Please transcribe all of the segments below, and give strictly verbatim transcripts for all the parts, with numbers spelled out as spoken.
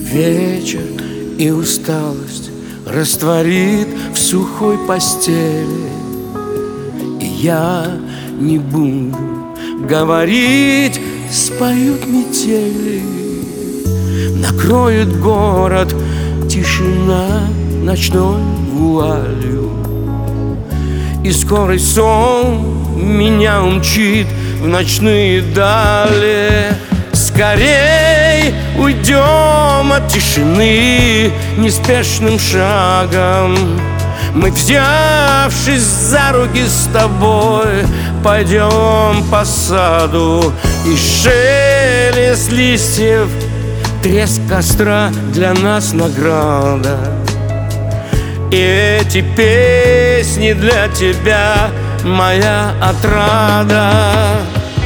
Вечер и усталость растворит в сухой постели, и я не буду говорить, споют метели. Накроет город тишина ночной вуалью, и скорый сон меня умчит в ночные дали. Скорей уйдем от тишины неспешным шагом. Мы, взявшись за руки с тобой, пойдем по саду, и шелест листьев, треск костра для нас награда. И эти песни для тебя моя отрада.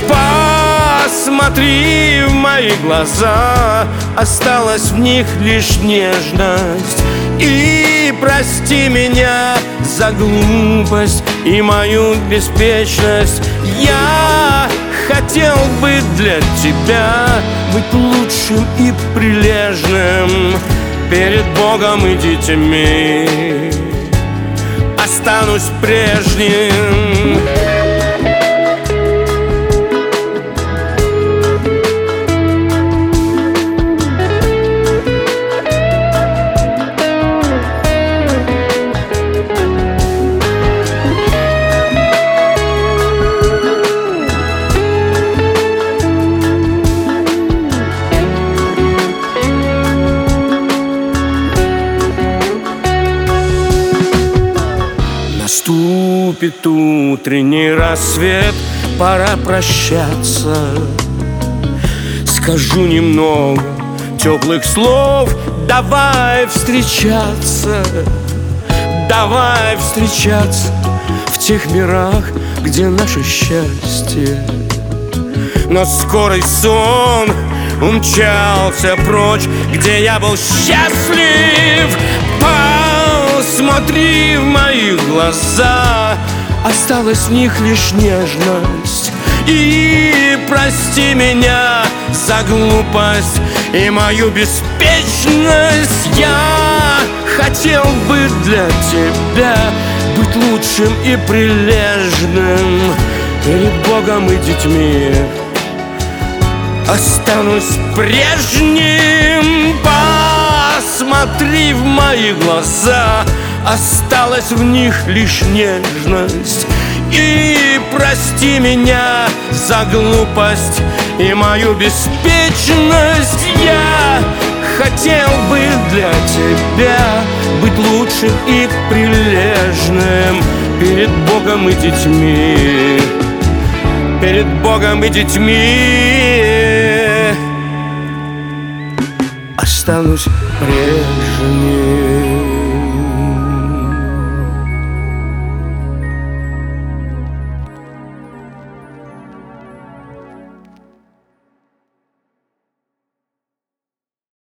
Посмотри в мои глаза, осталась в них лишь нежность. И прости меня за глупость и мою беспечность. Я хотел бы для тебя быть лучшим и прилежным. Перед Богом и детьми останусь прежним. Наступит утренний рассвет, пора прощаться. Скажу немного теплых слов, давай встречаться. Давай встречаться в тех мирах, где наше счастье. Но скорый сон умчался прочь, где я был счастлив. Посмотри в мои глаза, осталась в них лишь нежность. И прости меня за глупость и мою беспечность. Я хотел бы для тебя быть лучшим и прилежным. Перед Богом и детьми останусь прежним. Посмотри в мои глаза, осталась в них лишь нежность. И прости меня за глупость и мою беспечность. Я хотел бы для тебя быть лучшим и прилежным. Перед Богом и детьми, перед Богом и детьми останусь прежним.